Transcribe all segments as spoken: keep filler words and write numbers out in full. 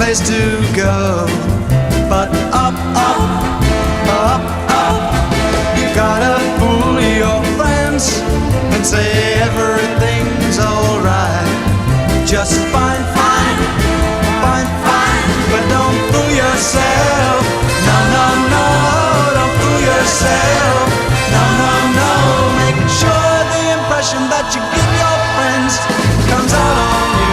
place to go but up, up, up, up. You gotta fool your friends and say everything's alright. Just fine, fine, fine, fine. But don't fool yourself. No, no, no, don't fool yourself. No, no, no. Make sure the impression that you give your friends comes out on you.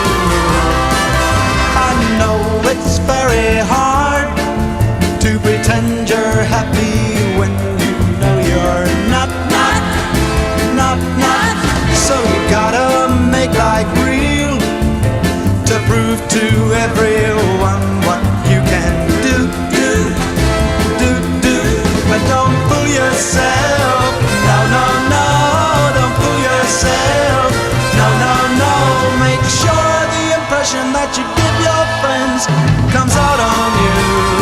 I know it's very hard to pretend you're happy when you know you're not, not, not, not. So you gotta make like real to prove to everyone what you can do, do, do, do. But don't fool yourself. No, no, no, don't fool yourself. No, no, no. Make sure the impression that you give your friends comes out on you.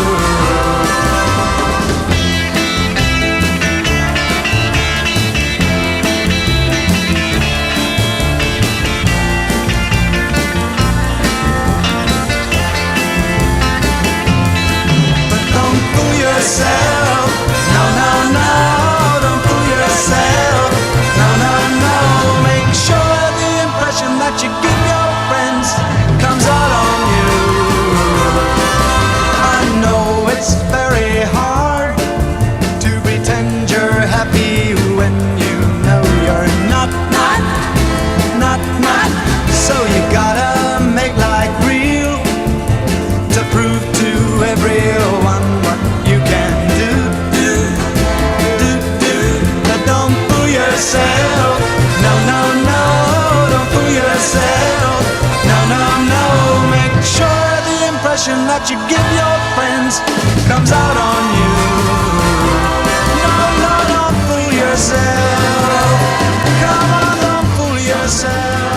Yourself. No, no, no, don't fool yourself. No, no, no, make sure the impression that you give your friends comes out on you. I know it's very hard to pretend you're happy when you know you're not, not, not, not. So you gotta make like real to prove to everyone what you can do, do, do, do. But don't fool yourself. No, no, no, don't fool yourself. No, no, no. Make sure the impression that you give your friends comes out on you. No, no, don't fool yourself. Come on, don't fool yourself.